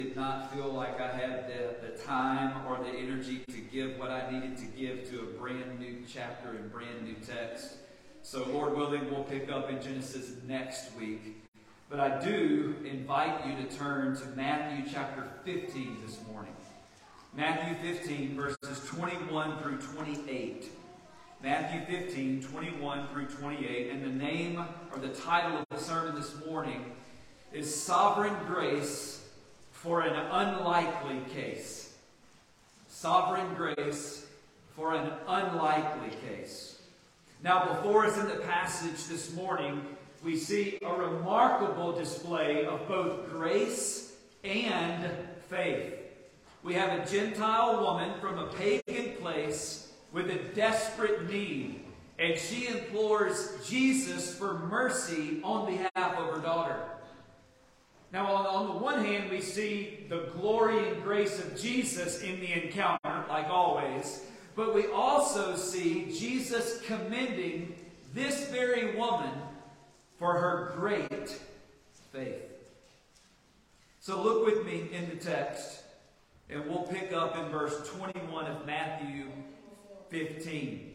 did not feel like I had the time or the energy to give what I needed to give to a brand new chapter and brand new text. So Lord willing, we'll pick up in Genesis next week. But I do invite you to turn to Matthew chapter 15 this morning. Matthew 15, verses 21 through 28. Matthew 15, 21 through 28. And the name or the title of the sermon this morning is Sovereign Grace for an Unlikely Case. Sovereign Grace for an Unlikely Case. Now, before us in the passage this morning, we see a remarkable display of both grace and faith. We have a Gentile woman from a pagan place with a desperate need, and she implores Jesus for mercy on behalf of her daughter. Now, on the one hand, we see the glory and grace of Jesus in the encounter, like always, but we also see Jesus commending this very woman for her great faith. So look with me in the text, and we'll pick up in verse 21 of Matthew 15.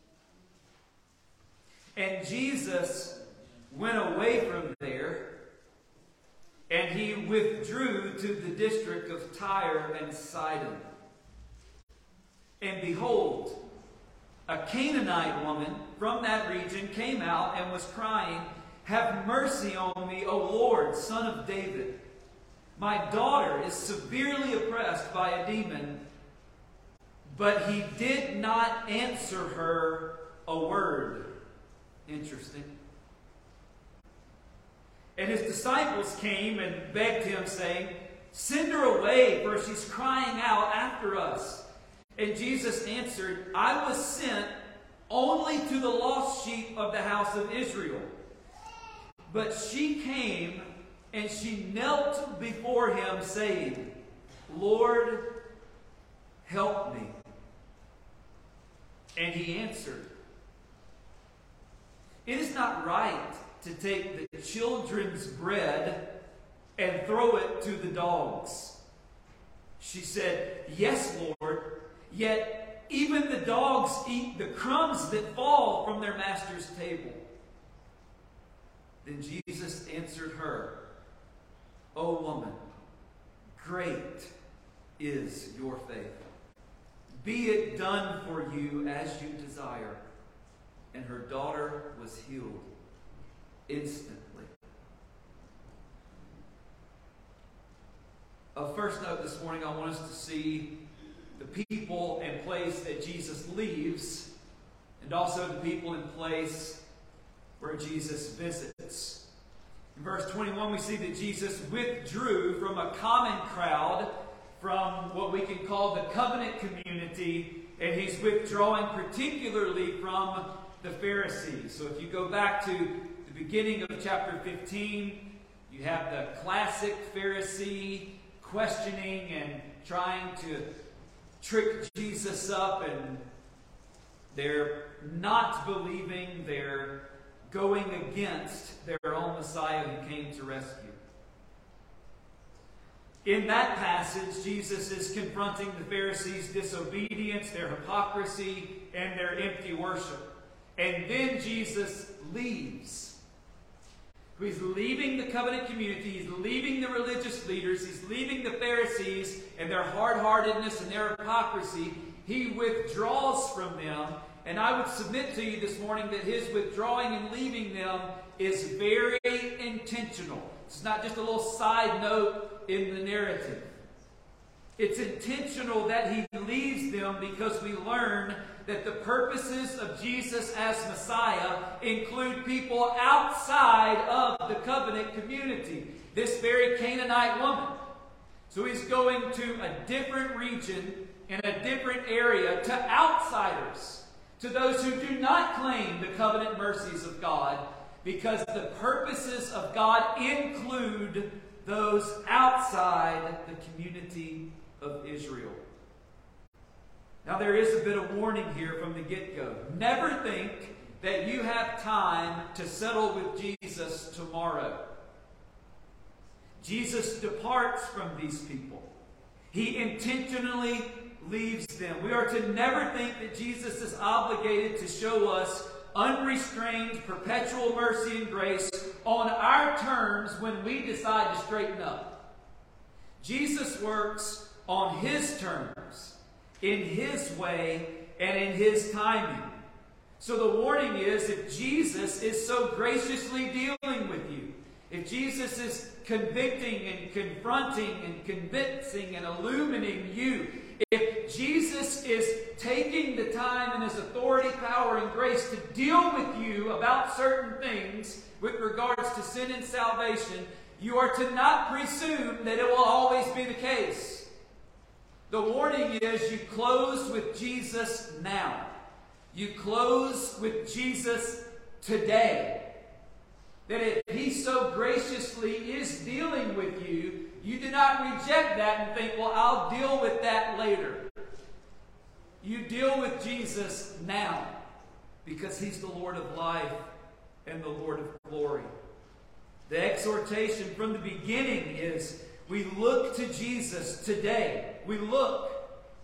And Jesus went away from there, and he withdrew to the district of Tyre and Sidon. And behold, a Canaanite woman from that region came out and was crying, "Have mercy on me, O Lord, Son of David. My daughter is severely oppressed by a demon." But he did not answer her a word. Interesting. And his disciples came and begged him, saying, "Send her away, for she's crying out after us." And Jesus answered, "I was sent only to the lost sheep of the house of Israel." But she came and she knelt before him, saying, "Lord, help me." And he answered, "It is not right to take the children's bread and throw it to the dogs." She said, "Yes, Lord, yet even the dogs eat the crumbs that fall from their master's table." Then Jesus answered her, "O woman, great is your faith. Be it done for you as you desire." And her daughter was healed instantly. First note this morning, I want us to see the people and place that Jesus leaves, and also the people and place where Jesus visits. In verse 21, we see that Jesus withdrew from a common crowd, from what we can call the covenant community, and he's withdrawing particularly from the Pharisees. So if you go back to the beginning of chapter 15, you have the classic Pharisee questioning and trying to trick Jesus up, and they're not believing, they're going against their own Messiah who came to rescue. In that passage, Jesus is confronting the Pharisees' disobedience, their hypocrisy, and their empty worship. And then Jesus leaves. He's leaving the covenant community, he's leaving the religious leaders, he's leaving the Pharisees and their hard-heartedness and their hypocrisy. He withdraws from them. And I would submit to you this morning that his withdrawing and leaving them is very intentional. It's not just a little side note in the narrative. It's intentional that he leaves them, because we learn that the purposes of Jesus as Messiah include people outside of the covenant community. This very Canaanite woman. So he's going to a different region in a different area, to outsiders, to those who do not claim the covenant mercies of God, because the purposes of God include those outside the community of Israel. Now there is a bit of warning here from the get-go. Never think that you have time to settle with Jesus tomorrow. Jesus departs from these people. He intentionally leaves them. We are to never think that Jesus is obligated to show us unrestrained, perpetual mercy and grace on our terms when we decide to straighten up. Jesus works on His terms, in His way, and in His timing. So the warning is, if Jesus is so graciously dealing with you, if Jesus is convicting and confronting and convincing and illuminating you, if Jesus is taking the time in His authority, power, and grace to deal with you about certain things with regards to sin and salvation, you are to not presume that it will always be the case. The warning is, you close with Jesus now. You close with Jesus today. That if He so graciously is dealing with you, you do not reject that and think, well, I'll deal with that later. You deal with Jesus now, because He's the Lord of life and the Lord of glory. The exhortation from the beginning is, we look to Jesus today. We look,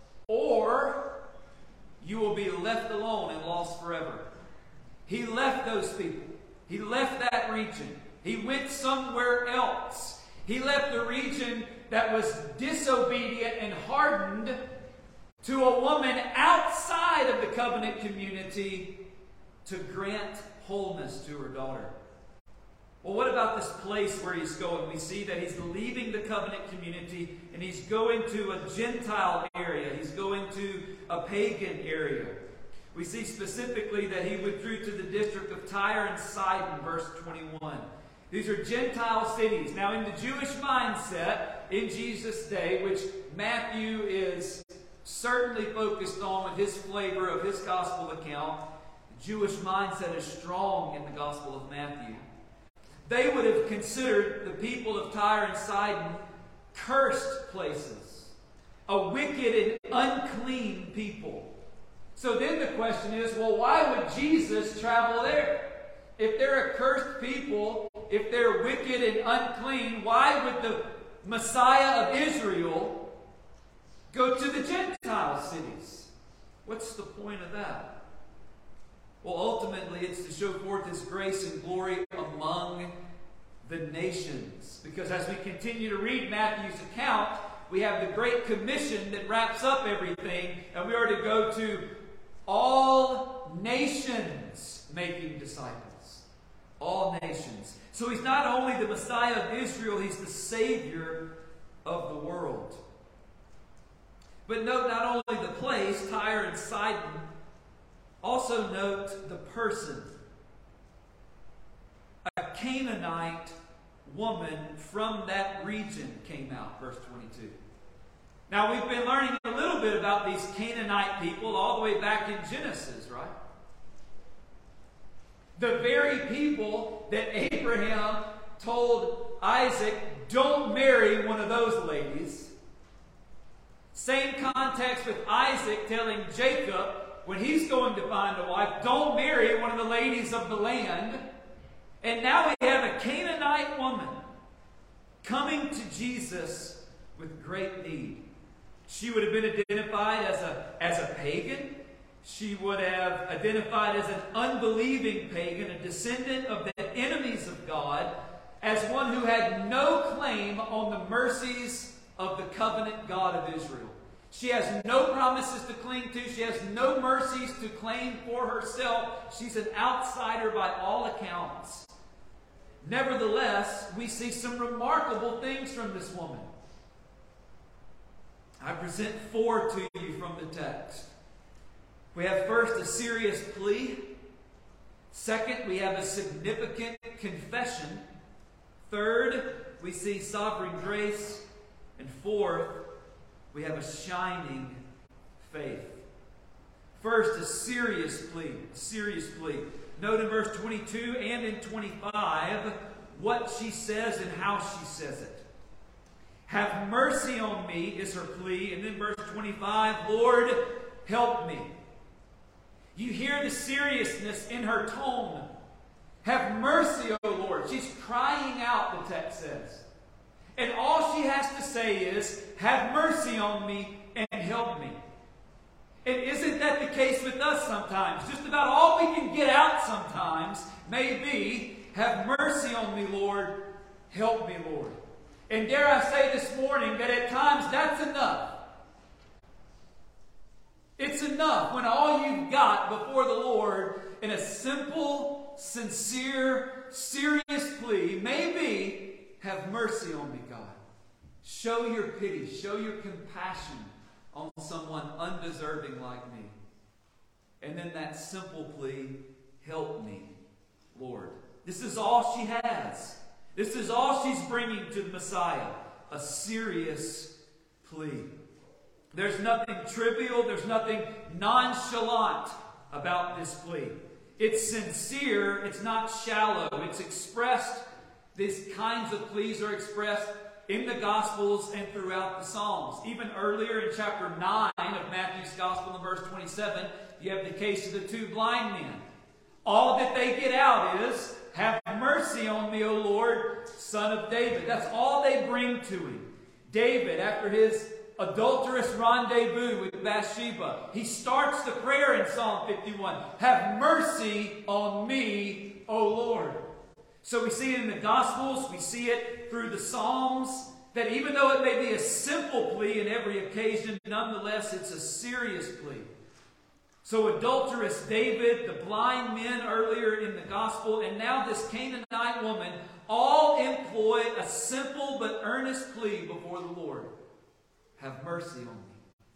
or you will be left alone and lost forever. He left those people. He left that region. He went somewhere else. He left the region that was disobedient and hardened to a woman outside of the covenant community to grant wholeness to her daughter. Well, what about this place where He's going? We see that He's leaving the covenant community and He's going to a Gentile area. He's going to a pagan area. We see specifically that He withdrew to the district of Tyre and Sidon, verse 21. These are Gentile cities. Now, in the Jewish mindset in Jesus' day, which Matthew is certainly focused on with his flavor of his gospel account, the Jewish mindset is strong in the Gospel of Matthew. They would have considered the people of Tyre and Sidon cursed places, a wicked and unclean people. So then the question is, well, why would Jesus travel there? If they're a cursed people, if they're wicked and unclean, why would the Messiah of Israel go to the Gentile cities? What's the point of that? Well, ultimately, it's to show forth His grace and glory among the nations. Because as we continue to read Matthew's account, we have the Great Commission that wraps up everything, and we are to go to all nations making disciples. All nations. So He's not only the Messiah of Israel, He's the Savior of the world. But note not only the place, Tyre and Sidon, also note the person. A Canaanite woman from that region came out, verse 22. Now, we've been learning a little bit about these Canaanite people all the way back in Genesis, right? The very people that Abraham told Isaac, don't marry one of those ladies. Same context with Isaac telling Jacob, when he's going to find a wife, don't marry one of the ladies of the land. And now we have a Canaanite woman coming to Jesus with great need. She would have been identified as a pagan. She would have identified as an unbelieving pagan, a descendant of the enemies of God, as one who had no claim on the mercies of the covenant God of Israel. She has no promises to cling to. She has no mercies to claim for herself. She's an outsider by all accounts. Nevertheless, we see some remarkable things from this woman. I present 4 to you from the text. We have first a serious plea. Second, we have a significant confession. Third, we see sovereign grace. And fourth, we have a shining faith. First, a serious plea. Serious plea. Note in verse 22 and in 25 what she says and how she says it. Have mercy on me is her plea. And then verse 25, Lord, help me. You hear the seriousness in her tone. Have mercy, O Lord. She's crying out, the text says. And all she has to say is, have mercy on me and help me. And isn't that the case with us sometimes? Just about all we can get out sometimes may be, have mercy on me, Lord. Help me, Lord. And dare I say this morning that at times that's enough. It's enough when all you've got before the Lord in a simple, sincere, serious plea may be, have mercy on me, God. Show your pity, show your compassion on someone undeserving like me. And then that simple plea, help me, Lord. This is all she has. This is all she's bringing to the Messiah. A serious plea. There's nothing trivial, there's nothing nonchalant about this plea. It's sincere, it's not shallow. It's expressed, these kinds of pleas are expressed in the Gospels and throughout the Psalms. Even earlier in chapter 9 of Matthew's Gospel in verse 27, you have the case of the two blind men. All that they get out is, have mercy on me, O Lord, Son of David. That's all they bring to him. David, after his adulterous rendezvous with Bathsheba, he starts the prayer in Psalm 51. Have mercy on me, O Lord. So we see it in the Gospels, we see it through the Psalms, that even though it may be a simple plea in every occasion, nonetheless it's a serious plea. So adulterous David, the blind men earlier in the Gospel, and now this Canaanite woman, all employ a simple but earnest plea before the Lord. Have mercy on me.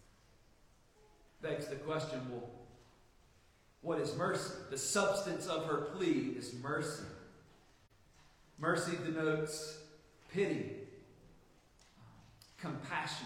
Begs the question, well, what is mercy? The substance of her plea is mercy. Mercy denotes pity, compassion.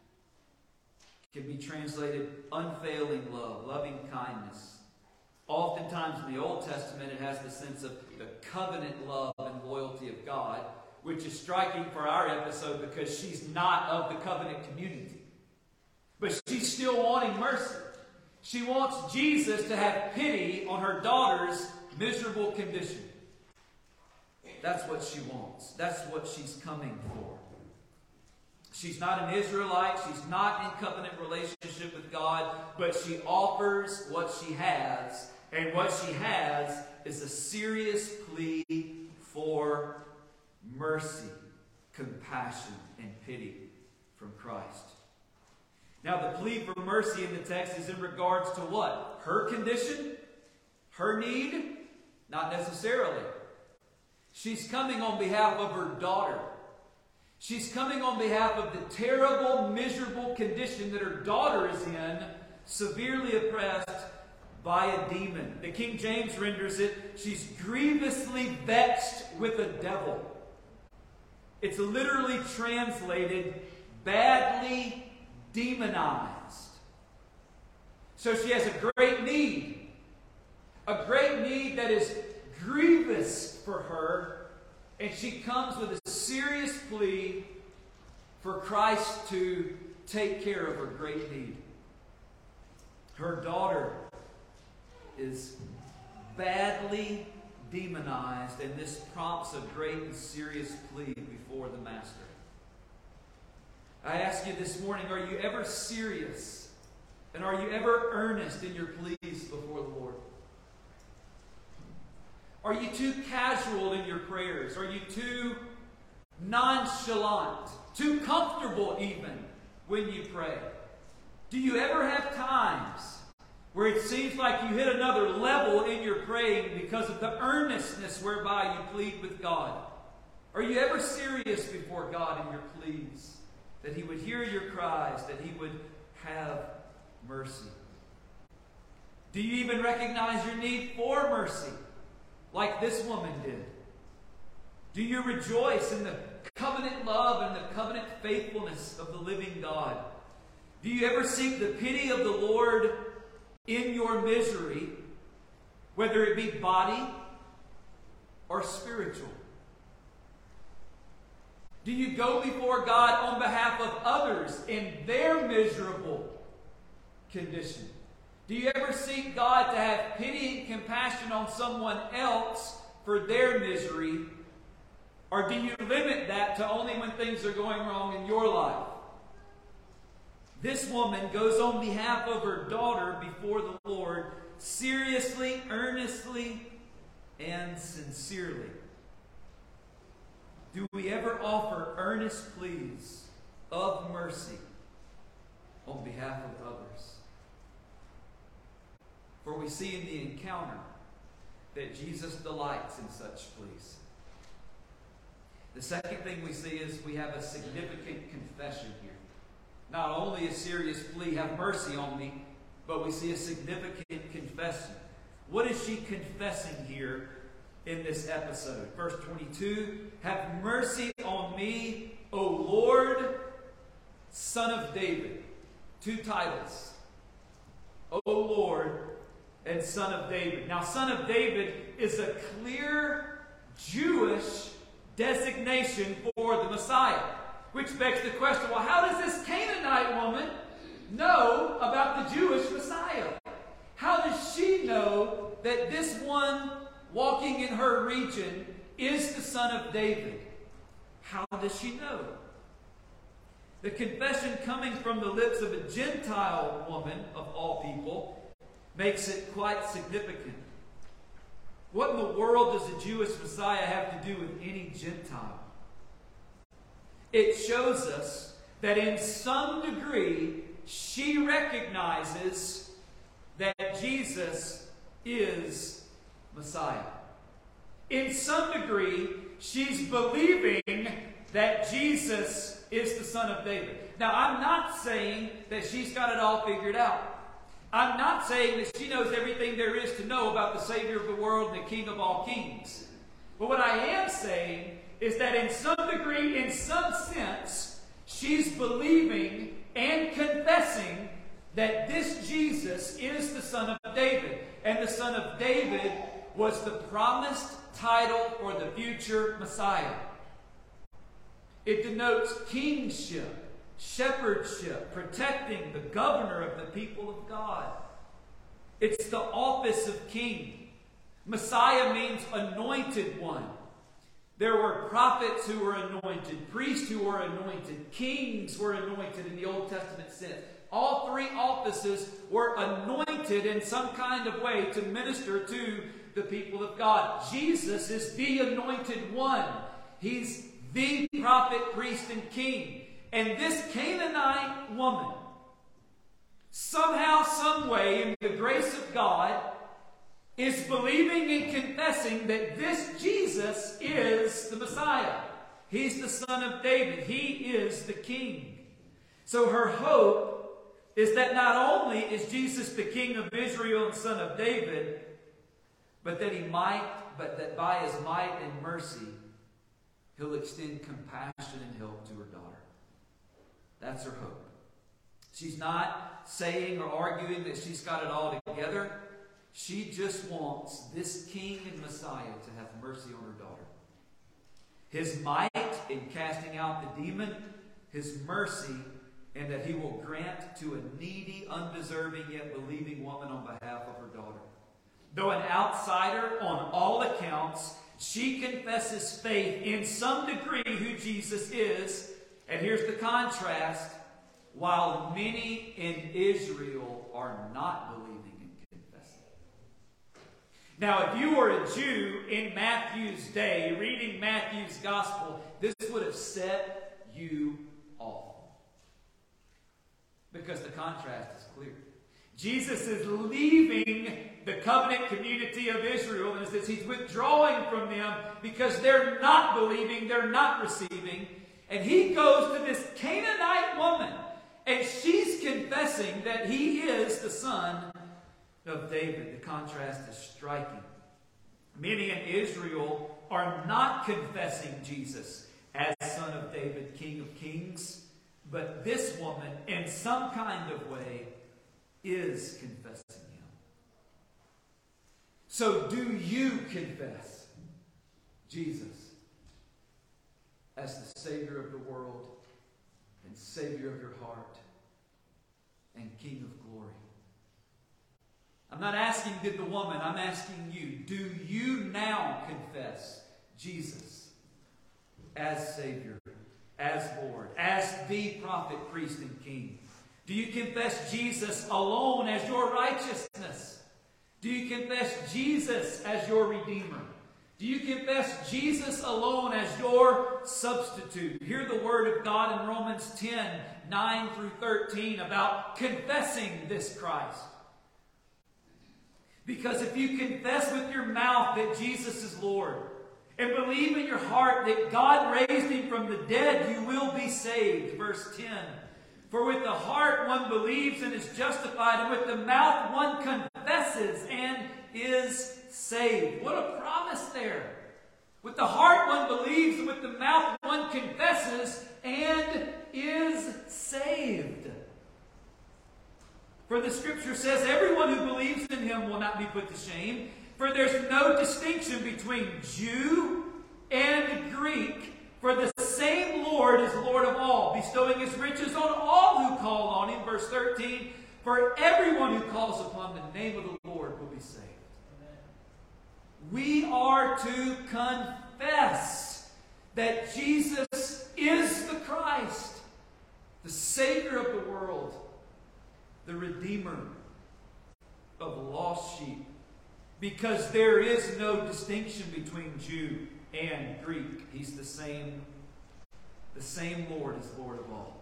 It can be translated unfailing love, loving kindness. Oftentimes in the Old Testament it has the sense of the covenant love and loyalty of God, which is striking for our episode because she's not of the covenant community. But she's still wanting mercy. She wants Jesus to have pity on her daughter's miserable condition. That's what she wants. That's what she's coming for. She's not an Israelite. She's not in covenant relationship with God. But she offers what she has. And what she has is a serious plea for mercy, compassion, and pity from Christ. Now the plea for mercy in the text is in regards to what? Her condition? Her need? Not necessarily. She's coming on behalf of her daughter. She's coming on behalf of the terrible, miserable condition that her daughter is in, severely oppressed by a demon. The King James renders it, she's grievously vexed with a devil. It's literally translated, badly demonized. So she has a great need that is grievous for her, and she comes with a serious plea for Christ to take care of her great need. Her daughter is badly demonized, and this prompts a great and serious plea before the Master. I ask you this morning, are you ever serious? And are you ever earnest in your pleas before the Lord? Are you too casual in your prayers? Are you too nonchalant? Too comfortable even when you pray? Do you ever have times where it seems like you hit another level in your praying because of the earnestness whereby you plead with God? Are you ever serious before God in your pleas? That He would hear your cries, that He would have mercy? Do you even recognize your need for mercy, like this woman did? Do you rejoice in the covenant love and the covenant faithfulness of the living God? Do you ever seek the pity of the Lord in your misery, whether it be body or spiritual? Do you go before God on behalf of others in their miserable condition? Do you ever seek God to have pity and compassion on someone else for their misery Or do you limit that to only when things are going wrong in your life? This woman goes on behalf of her daughter before the Lord seriously, earnestly, and sincerely. Do we ever offer earnest pleas of mercy on behalf of others? For we see in the encounter that Jesus delights in such pleas. The second thing we see is we have a significant confession here. Not only a serious plea, have mercy on me, but we see a significant confession. What is she confessing here in this episode? Verse 22, have mercy on me, O Lord, Son of David. Two titles. O Lord and Son of David. Now, Son of David is a clear Jewish designation for the Messiah. Which begs the question, well, how does this Canaanite woman know about the Jewish Messiah? How does she know that this one walking in her region is the Son of David? How does she know? The confession coming from the lips of a Gentile woman, of all people, makes it quite significant. What in the world does the Jewish Messiah have to do with any Gentile? It shows us that in some degree she recognizes that Jesus is Messiah. In some degree, she's believing that Jesus is the Son of David. Now, I'm not saying that she's got it all figured out. I'm not saying that she knows everything there is to know about the Savior of the world and the King of all kings. But what I am saying is that in some degree, in some sense, she's believing and confessing that this Jesus is the Son of David. And the Son of David was the promised title for the future Messiah. It denotes kingship, shepherdship, protecting the governor of the people of God. It's the office of king. Messiah means anointed one. There were prophets who were anointed, priests who were anointed, kings were anointed in the Old Testament sense. All three offices were anointed in some kind of way to minister to the people of God. Jesus is the anointed one. He's the prophet, priest, and king. And this Canaanite woman, somehow, some way, in the grace of God, is believing and confessing that this Jesus is the Messiah. He's the Son of David. He is the King. So her hope is that not only is Jesus the King of Israel and Son of David, but that by his might and mercy, he'll extend compassion and help to her daughter. That's her hope. She's not saying or arguing that she's got it all together. She just wants this King and Messiah to have mercy on her daughter. His might in casting out the demon, his mercy, and that he will grant to a needy, undeserving, yet believing woman on behalf of her daughter. Though an outsider on all accounts, she confesses faith in some degree who Jesus is. And here's the contrast. While many in Israel are not believing and confessing. Now, if you were a Jew in Matthew's day, reading Matthew's gospel, this would have set you off. Because the contrast is clear. Jesus is leaving the covenant community of Israel, and it says he's withdrawing from them because they're not believing, they're not receiving. And he goes to this Canaanite woman, and she's confessing that he is the Son of David. The contrast is striking. Many in Israel are not confessing Jesus as Son of David, King of Kings. But this woman, in some kind of way, is confessing him. So do you confess Jesus as the Savior of the world and Savior of your heart and King of glory? I'm not asking did the woman, I'm asking you, do you now confess Jesus as Savior, as Lord, as the prophet, priest, and king? Do you confess Jesus alone as your righteousness? Do you confess Jesus as your Redeemer? Do you confess Jesus alone as your substitute? Hear the word of God in Romans 10, 9 through 13 about confessing this Christ. Because if you confess with your mouth that Jesus is Lord and believe in your heart that God raised him from the dead, you will be saved. Verse 10. For with the heart one believes and is justified, and with the mouth one confesses and is saved. What a promise there. With the heart one believes, and with the mouth one confesses and is saved. For the scripture says, everyone who believes in him will not be put to shame. For there's no distinction between Jew and Greek. For the same Lord is Lord of all, bestowing his riches on all who call on him. Verse 13, for everyone who calls upon the name of the Lord will be saved. Amen. We are to confess that Jesus is the Christ, the Savior of the world, the Redeemer of lost sheep. Because there is no distinction between Jew and Greek. He's the same Lord as Lord of all.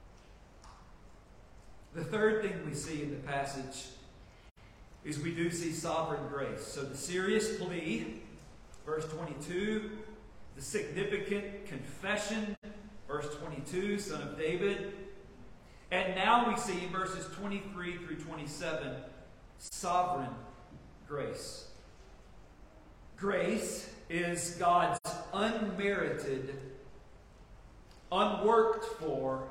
The third thing we see in the passage is we do see sovereign grace. So the serious plea, verse 22, the significant confession, verse 22, son of David. And now we see in verses 23 through 27, sovereign grace. Grace is God's unmerited, unworked for,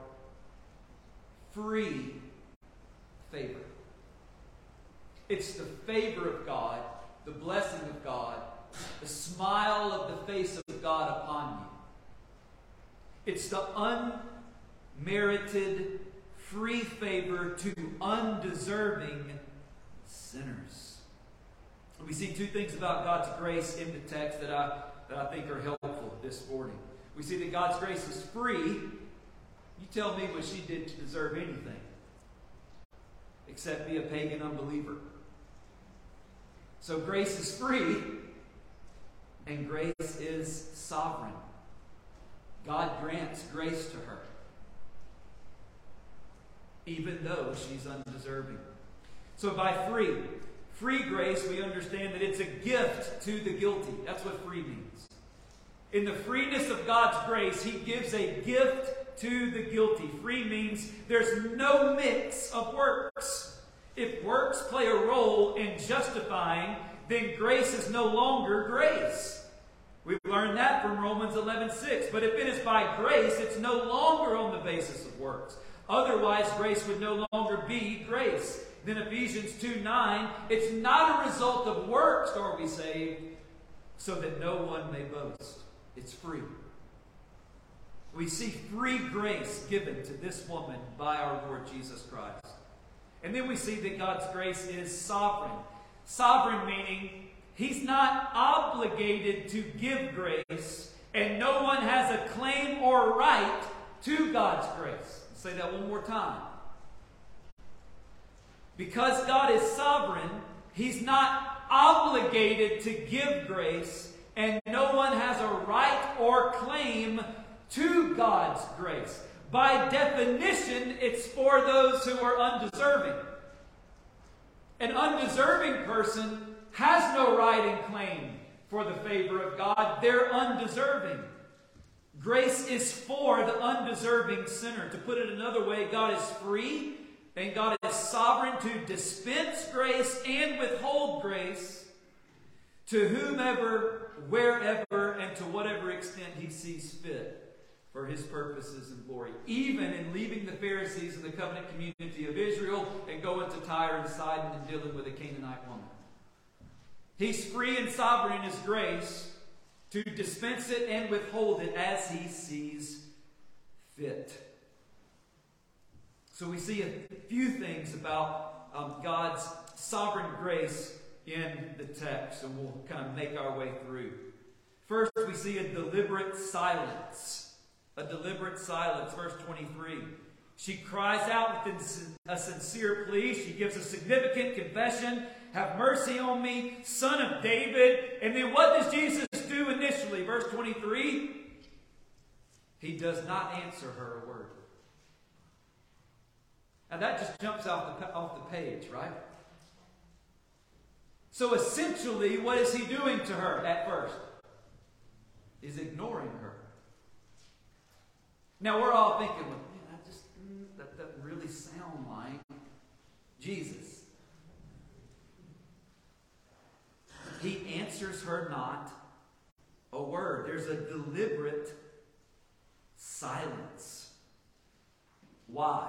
free favor. It's the favor of God, the blessing of God, the smile of the face of God upon you. It's the unmerited, free favor to undeserving sinners. We see two things about God's grace in the text that I think are helpful this morning. We see that God's grace is free. You tell me what she did to deserve anything except be a pagan unbeliever. So grace is free and grace is sovereign. God grants grace to her even though she's undeserving. So by free grace, we understand that it's a gift to the guilty. That's what free means. In the freeness of God's grace, he gives a gift to the guilty. Free means there's no mix of works. If works play a role in justifying, then grace is no longer grace. We've learned that from Romans 11:6. But if it is by grace, it's no longer on the basis of works. Otherwise, grace would no longer be grace. Then Ephesians 2:9, it's not a result of works are we saved, so that no one may boast. It's free. We see free grace given to this woman by our Lord Jesus Christ. And then we see that God's grace is sovereign. Sovereign meaning he's not obligated to give grace, and no one has a claim or right to God's grace. I'll say that one more time. Because God is sovereign, he's not obligated to give grace, and no one has a right or claim to God's grace. By definition, it's for those who are undeserving. An undeserving person has no right and claim for the favor of God. They're undeserving. Grace is for the undeserving sinner. To put it another way, God is free and God is sovereign to dispense grace and withhold grace to whomever, wherever, and to whatever extent he sees fit for his purposes and glory. Even in leaving the Pharisees and the covenant community of Israel and going to Tyre and Sidon and dealing with a Canaanite woman. He's free and sovereign in his grace to dispense it and withhold it as he sees fit. So we see a few things about God's sovereign grace in the text, and we'll kind of make our way through. First, we see a deliberate silence. A deliberate silence. Verse 23. She cries out with a sincere plea. She gives a significant confession. Have mercy on me, Son of David. And then what does Jesus do initially? Verse 23. He does not answer her a word. Now that just jumps off the page, right? So essentially, what is he doing to her at first? He's ignoring her. Now we're all thinking, well, man, that doesn't really sound like Jesus. He answers her not a word. There's a deliberate silence. Why?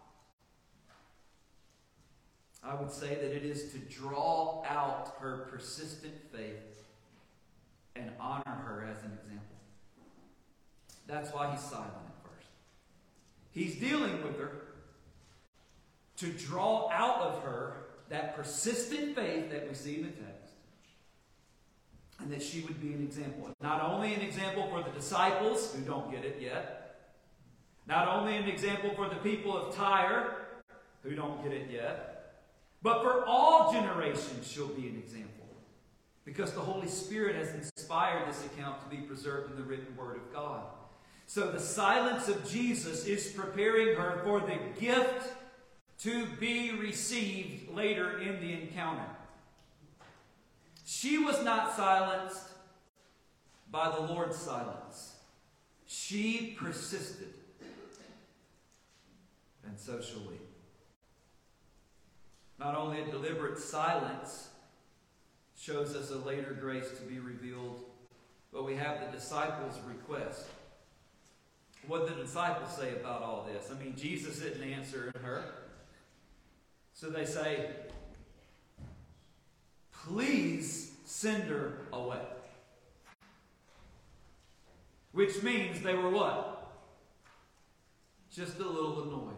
I would say that it is to draw out her persistent faith and honor her as an example. That's why he's silent at first. He's dealing with her to draw out of her that persistent faith that we see in the text, and that she would be an example. Not only an example for the disciples who don't get it yet, not only an example for the people of Tyre who don't get it yet, but for all generations she'll be an example. Because the Holy Spirit has inspired this account to be preserved in the written Word of God. So the silence of Jesus is preparing her for the gift to be received later in the encounter. She was not silenced by the Lord's silence. She persisted. And so shall we. Not only a deliberate silence shows us a later grace to be revealed, but we have the disciples' request. What did the disciples say about all this? I mean, Jesus didn't answer her. So they say, please send her away. Which means they were what? Just a little annoyed.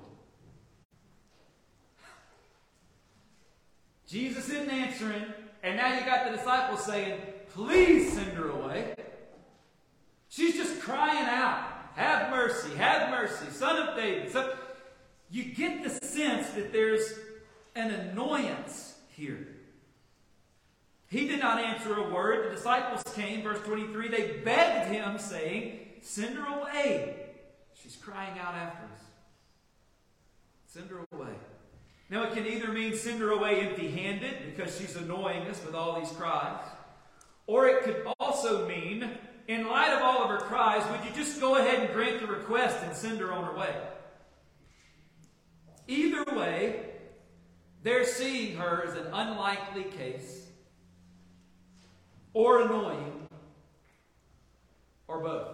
Jesus isn't answering, and now you got the disciples saying, please send her away. She's just crying out, have mercy, Son of David. So you get the sense that there's an annoyance here. He did not answer a word. The disciples came, verse 23, they begged him, saying, send her away. She's crying out after us. Send her away. Now it can either mean send her away empty-handed because she's annoying us with all these cries. Or it could also mean, in light of all of her cries, would you just go ahead and grant the request and send her on her way? Either way, they're seeing her as an unlikely case, or annoying, or both.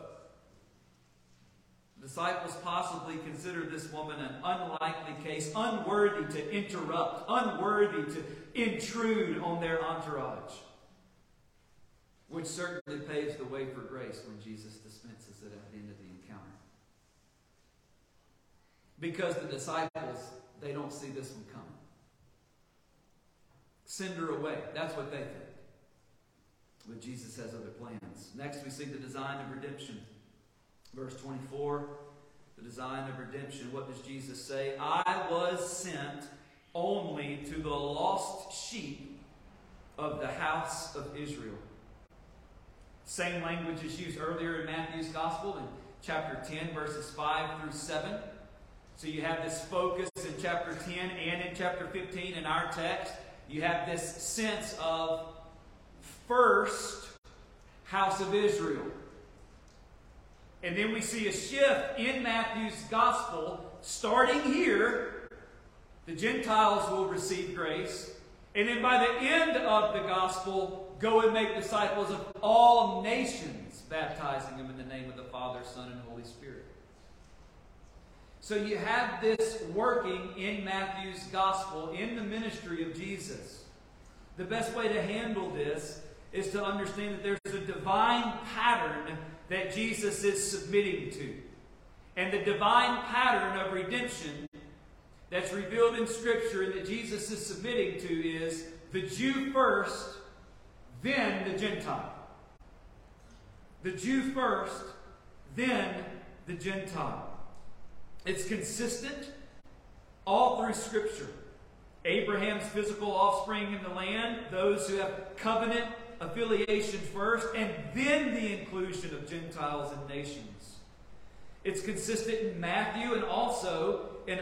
The disciples possibly considered this woman an unlikely case, unworthy to interrupt, unworthy to intrude on their entourage, which certainly paves the way for grace when Jesus dispenses it at the end of the encounter. Because the disciples, they don't see this one coming. Send her away. That's what they think. But Jesus has other plans. Next we see the design of redemption. Verse 24, the design of redemption. What does Jesus say? I was sent only to the lost sheep of the house of Israel. Same language is used earlier in Matthew's Gospel in chapter 10, verses 5 through 7. So you have this focus in chapter 10 and in chapter 15 in our text. You have this sense of first house of Israel. And then we see a shift in Matthew's Gospel. Starting here, the Gentiles will receive grace. And then by the end of the Gospel, go and make disciples of all nations, baptizing them in the name of the Father, Son, and Holy Spirit. So you have this working in Matthew's Gospel, in the ministry of Jesus. The best way to handle this is to understand that there's a divine pattern that Jesus is submitting to. And the divine pattern of redemption that's revealed in Scripture and that Jesus is submitting to is the Jew first, then the Gentile. The Jew first, then the Gentile. It's consistent all through Scripture. Abraham's physical offspring in the land, those who have covenant affiliation first, and then the inclusion of Gentiles and nations. It's consistent in Matthew and also in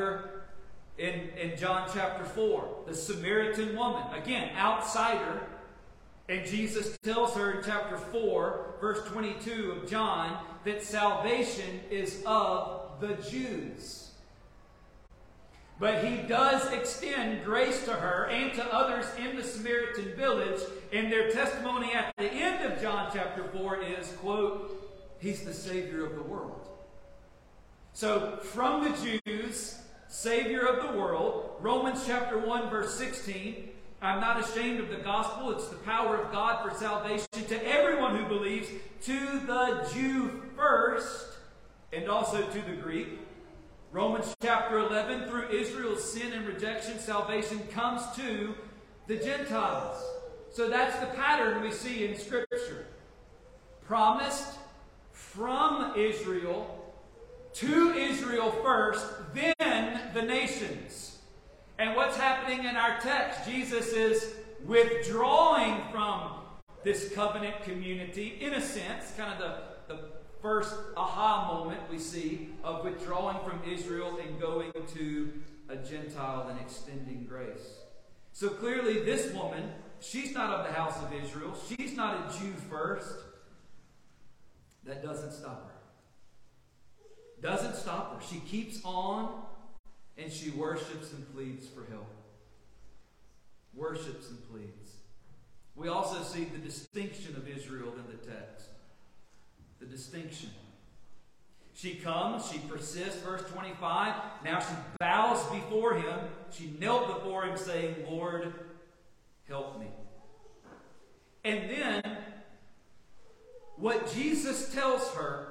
John chapter 4. The Samaritan woman, again, outsider, and Jesus tells her in chapter 4, verse 22 of John, that salvation is of the Jews. But he does extend grace to her and to others in the Samaritan village, and their testimony at the end of John chapter 4 is, quote, He's the Savior of the world. So, from the Jews, Savior of the world, Romans chapter 1, verse 16, I'm not ashamed of the gospel. It's the power of God for salvation to everyone who believes, to the Jew first, and also to the Greek. Romans chapter 11, through Israel's sin and rejection, salvation comes to the Gentiles. So that's the pattern we see in Scripture. Promised from Israel, to Israel first, then the nations. And what's happening in our text? Jesus is withdrawing from this covenant community, in a sense, kind of the first aha moment we see of withdrawing from Israel and going to a Gentile and extending grace. So clearly this woman, she's not of the house of Israel. She's not a Jew first. That doesn't stop her. Doesn't stop her. She keeps on and she worships and pleads for help. Worships and pleads. We also see the distinction of Israel in the text. The distinction. She comes, she persists, verse 25. Now she bows before him. She knelt before him saying, Lord, help me. And then, what Jesus tells her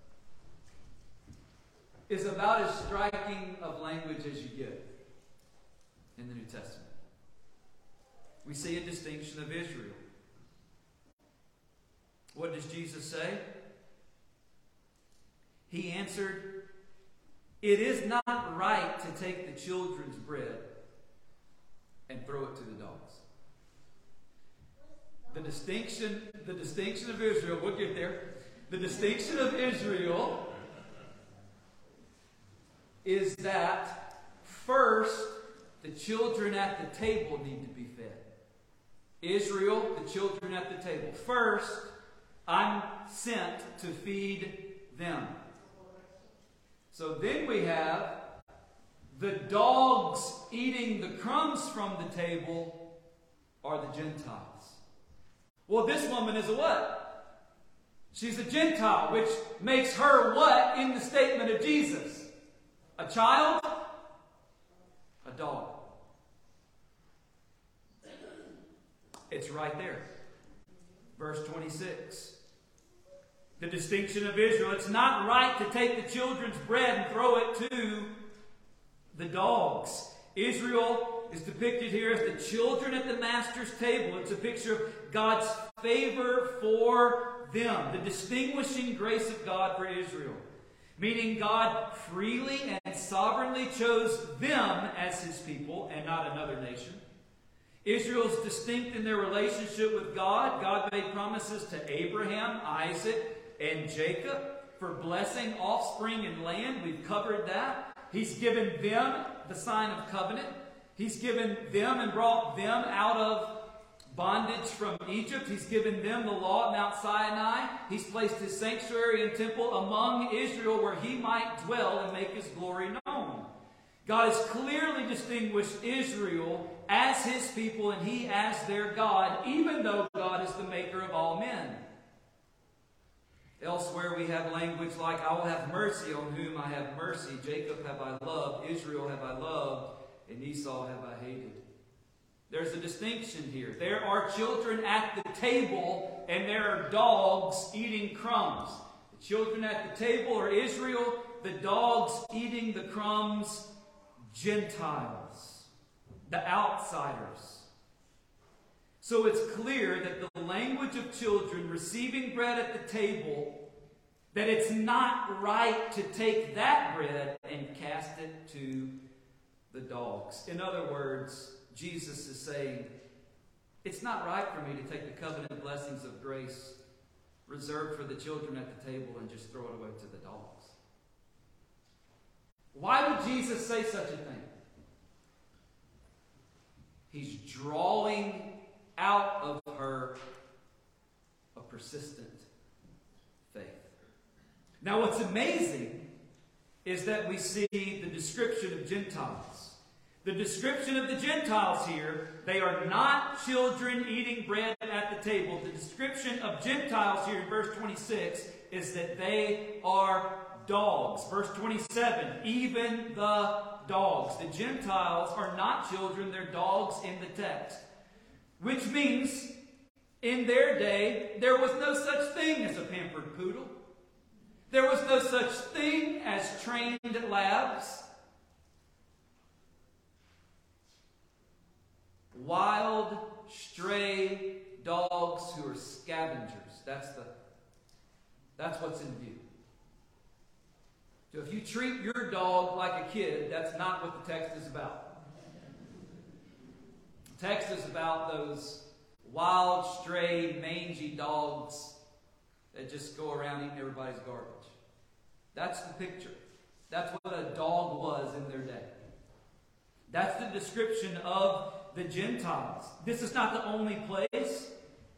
is about as striking of language as you get in the New Testament. We see a distinction of Israel. What does Jesus say? He answered, It is not right to take the children's bread and throw it to the dogs. The distinction of Israel, we'll get there. The distinction of Israel is that first, the children at the table need to be fed. Israel, the children at the table. First, I'm sent to feed them. So then we have the dogs eating the crumbs from the table are the Gentiles. Well, this woman is a what? She's a Gentile, which makes her what in the statement of Jesus? A child? A dog. It's right there. Verse 26. The distinction of Israel. It's not right to take the children's bread and throw it to the dogs. Israel is depicted here as the children at the master's table. It's a picture of God's favor for them. The distinguishing grace of God for Israel. Meaning God freely and sovereignly chose them as his people and not another nation. Israel is distinct in their relationship with God. God made promises to Abraham, Isaac, and Jacob for blessing offspring and land. We've covered that. He's given them the sign of covenant. He's given them and brought them out of bondage from Egypt. He's given them the law at Mount Sinai. He's placed his sanctuary and temple among Israel where he might dwell and make his glory known. God has clearly distinguished Israel as his people and he as their God, even though God is the maker of all men. Elsewhere we have language like, I will have mercy on whom I have mercy. Jacob have I loved, Israel have I loved, and Esau have I hated. There's a distinction here. There are children at the table and there are dogs eating crumbs. The children at the table are Israel, the dogs eating the crumbs, Gentiles, the outsiders. So it's clear that the language of children receiving bread at the table, that it's not right to take that bread and cast it to the dogs. In other words, Jesus is saying, it's not right for me to take the covenant blessings of grace reserved for the children at the table and just throw it away to the dogs. Why would Jesus say such a thing? He's drawing out of her a persistent faith. Now, what's amazing is that we see the description of Gentiles. The description of the Gentiles here, they are not children eating bread at the table. The description of Gentiles here in verse 26 is that they are dogs. Verse 27, even the dogs. The Gentiles are not children, they're dogs in the text. Which means, in their day, there was no such thing as a pampered poodle. There was no such thing as trained labs. Wild, stray dogs who are scavengers. That's what's in view. So if you treat your dog like a kid, that's not what the text is about. The text is about those wild, stray, mangy dogs that just go around eating everybody's garbage. That's the picture. That's what a dog was in their day. That's the description of the Gentiles. This is not the only place.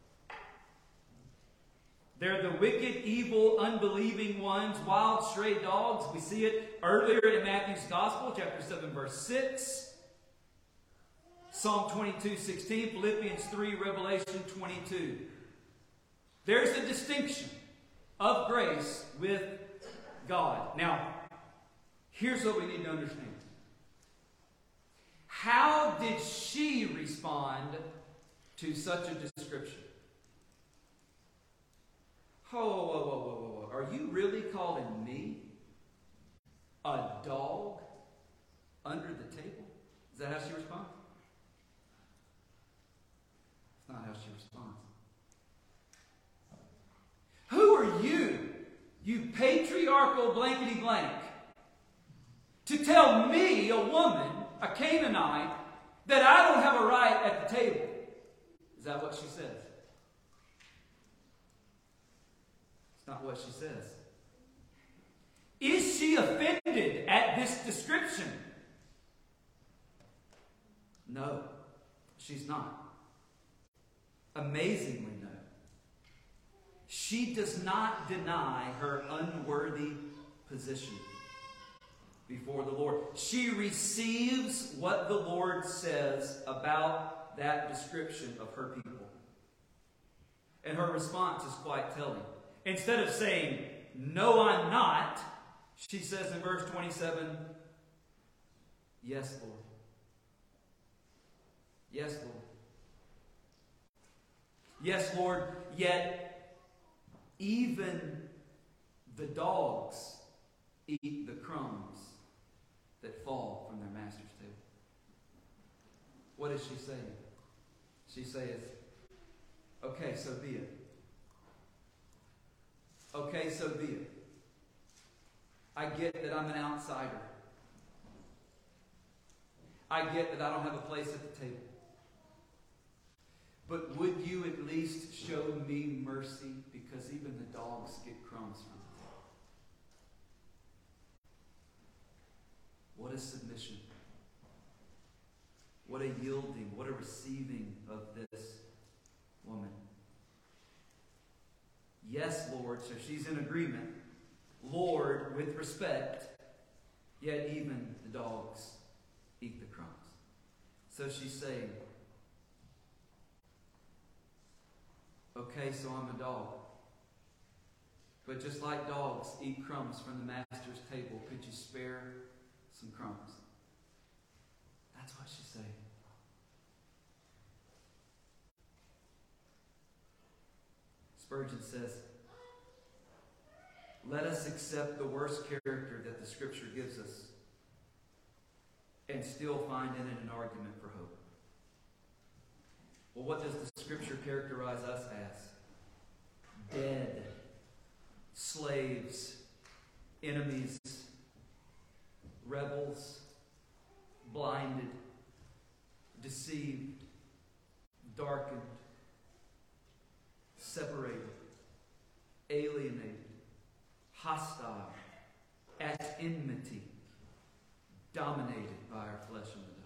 They're the wicked, evil, unbelieving ones, wild, stray dogs. We see it earlier in Matthew's Gospel, chapter 7, verse 6. Psalm 22:16, Philippians 3, Revelation 22. There's a distinction of grace with God. Now, here's what we need to understand. How did she respond to such a description? Whoa. Are you really calling me a dog under the table? Is that how she responds? It's not how she responds. Who are you patriarchal blankety blank, to tell me, a woman, a Canaanite, that I don't have a right at the table? Is that what she says? It's not what she says. Is she offended at this description? No, she's not. Amazingly, no. She does not deny her unworthy position before the Lord. She receives what the Lord says about that description of her people. And her response is quite telling. Instead of saying, "No, I'm not," she says in verse 27, "Yes, Lord. Yes, Lord. Yes, Lord, yet even the dogs eat the crumbs that fall from their master's table." What is she saying? She says, "Okay, so be it. Okay, so be it. I get that I'm an outsider. I get that I don't have a place at the table. But would you at least show me mercy, because even the dogs get crumbs from the table?" What a submission. What a yielding, what a receiving of this woman. Yes, Lord. So she's in agreement. Lord, with respect, yet even the dogs eat the crumbs. So she's saying, "Okay, so I'm a dog. But just like dogs eat crumbs from the master's table, could you spare some crumbs?" That's what she's saying. Spurgeon says, "Let us accept the worst character that the Scripture gives us and still find in it an argument for hope. Well, what does the Scripture characterize us as? Dead, slaves, enemies, rebels, blinded, deceived, darkened, separated, alienated, hostile, at enmity, dominated by our flesh and the devil.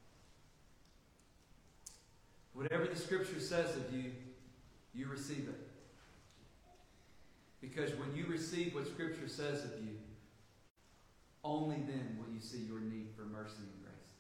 Whatever the Scripture says of you, you receive it. Because when you receive what Scripture says of you, only then will you see your need for mercy and grace.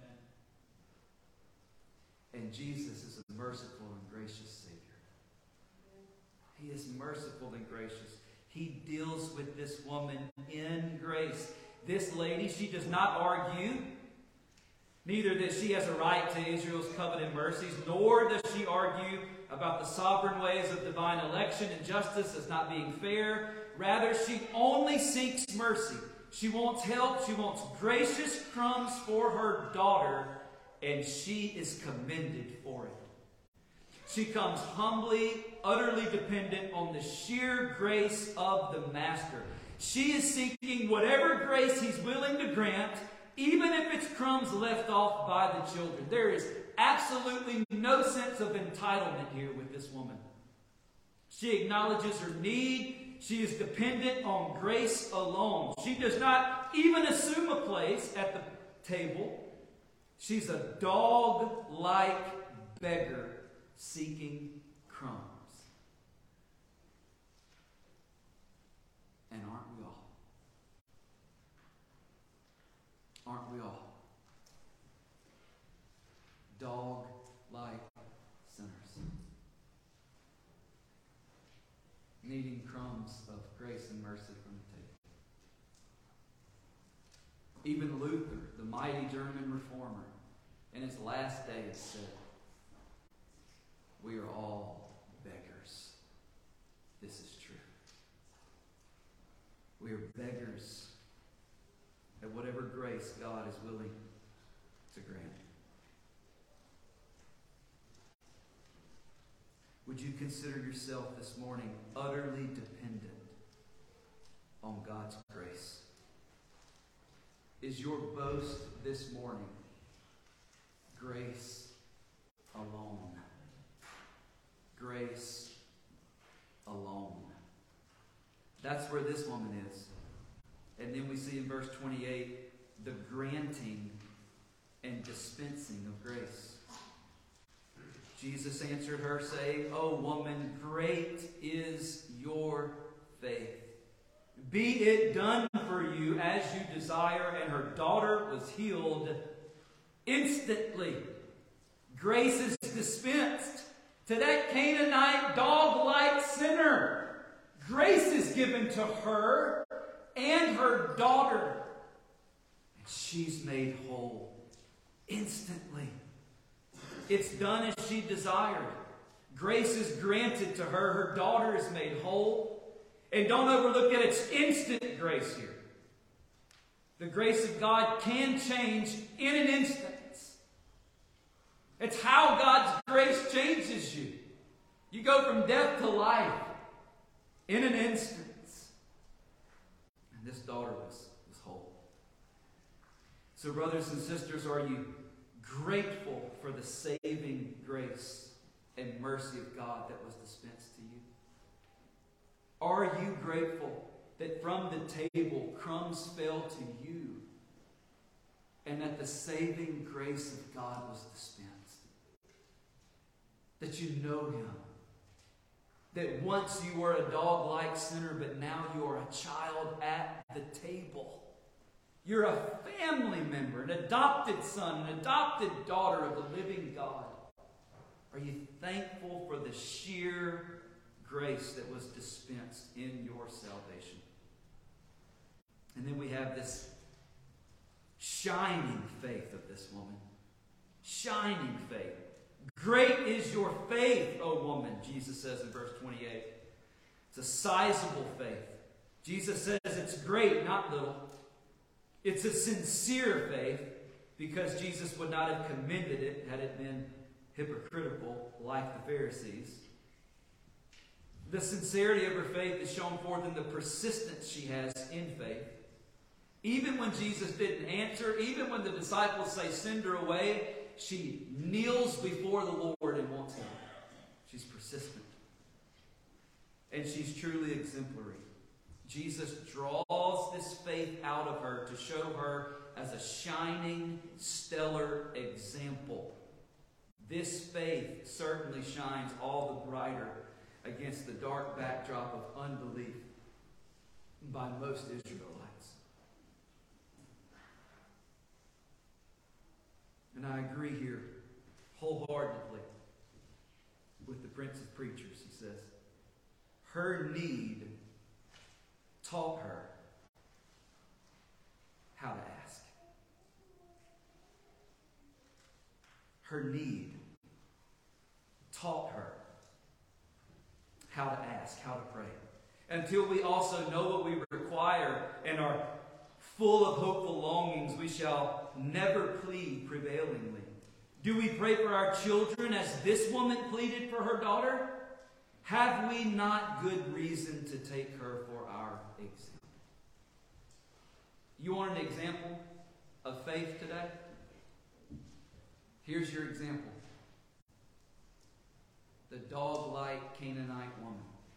Amen. And Jesus is a merciful and gracious Savior. He is merciful and gracious. He deals with this woman in grace. This lady, she does not argue, neither that she has a right to Israel's covenant mercies, nor does she argue about the sovereign ways of divine election and justice as not being fair. Rather, she only seeks mercy. She wants help. She wants gracious crumbs for her daughter, and she is commended for it. She comes humbly, utterly dependent on the sheer grace of the Master. She is seeking whatever grace He's willing to grant, even if it's crumbs left off by the children. There is absolutely no sense of entitlement here with this woman. She acknowledges her need. She is dependent on grace alone. She does not even assume a place at the table. She's a dog-like beggar seeking crumbs. And aren't we all? Aren't we all? Dog-like sinners. Needing crumbs of grace and mercy from the table. Even Luther, the mighty German reformer, in his last days said, "We are all beggars." This is true. We are beggars at whatever grace God is willing to grant. Would you consider yourself this morning utterly dependent on God's grace? Is your boast this morning grace alone? Grace alone. That's where this woman is. And then we see in verse 28 the granting and dispensing of grace. Jesus answered her, saying, "O woman, great is your faith. Be it done for you as you desire." And her daughter was healed instantly. Grace is dispensed to that Canaanite dog-like sinner. Grace is given to her and her daughter. And she's made whole instantly. It's done as she desired. Grace is granted to her. Her daughter is made whole. And don't overlook that it's instant grace here. The grace of God can change in an instant. It's how God's grace changes you. You go from death to life in an instant. And this daughter was whole. So brothers and sisters, are you grateful for the saving grace and mercy of God that was dispensed to you? Are you grateful that from the table crumbs fell to you and that the saving grace of God was dispensed? That you know Him. That once you were a dog-like sinner, but now you are a child at the table. You're a family member, an adopted son, an adopted daughter of the living God. Are you thankful for the sheer grace that was dispensed in your salvation? And then we have this shining faith of this woman. Shining faith. Great is your faith, O woman, Jesus says in verse 28. It's a sizable faith. Jesus says it's great, not little. It's a sincere faith, because Jesus would not have commended it had it been hypocritical like the Pharisees. The sincerity of her faith is shown forth in the persistence she has in faith. Even when Jesus didn't answer, even when the disciples say, send her away, she kneels before the Lord and wants help. She's persistent. And she's truly exemplary. Jesus draws this faith out of her to show her as a shining, stellar example. This faith certainly shines all the brighter against the dark backdrop of unbelief by most Israelites. And I agree here wholeheartedly with the Prince of Preachers. He says, her need taught her how to ask. Her need taught her how to ask, how to pray. Until we also know what we require and are full of hopeful longings, we shall never plead prevailingly. Do we pray for our children as this woman pleaded for her daughter? Have we not good reason to take her for our example? You want an example of faith today? Here's your example. The dog-like Canaanite woman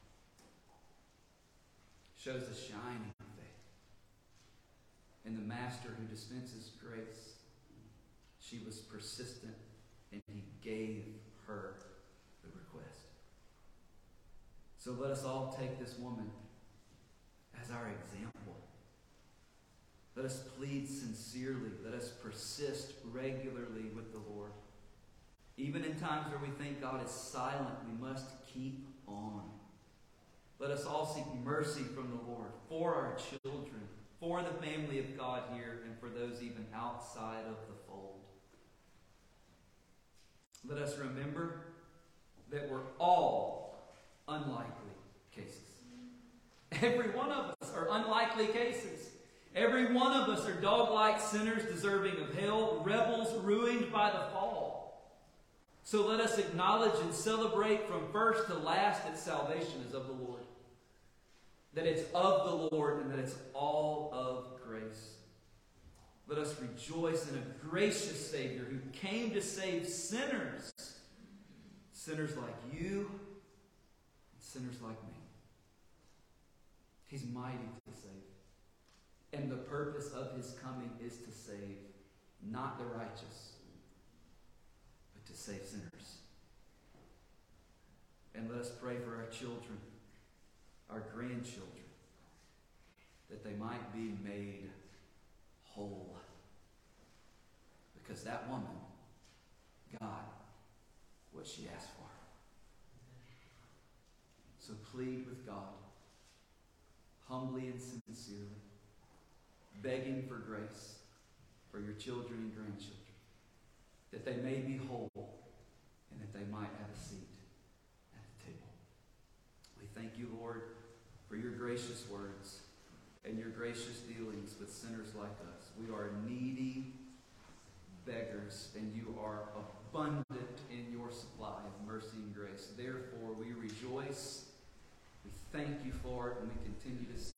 shows a shining faith. And the master who dispenses grace, she was persistent and he gave her the request. So let us all take this woman as our example. Let us plead sincerely. Let us persist regularly with the Lord. Even in times where we think God is silent, we must keep on. Let us all seek mercy from the Lord for our children, for the family of God here, and for those even outside of the fold. Let us remember that we're all unlikely cases. Every one of us are unlikely cases. Every one of us are dog-like sinners deserving of hell, rebels ruined by the fall. So let us acknowledge and celebrate from first to last that salvation is of the Lord. That it's of the Lord and that it's all of grace. Let us rejoice in a gracious Savior who came to save sinners. Sinners like you and sinners like me. He's mighty to save. And the purpose of his coming is to save not the righteous, but to save sinners. And let us pray for our children, our grandchildren, that they might be made whole. Because that woman got what she asked for. So plead with God, humbly and sincerely, begging for grace for your children and grandchildren, that they may be whole and that they might have a seat at the table. We thank you, Lord, for your gracious words and your gracious dealings with sinners like us. We are needy beggars, and you are abundant in your supply of mercy and grace. Therefore, we rejoice. We thank you for it, and we continue to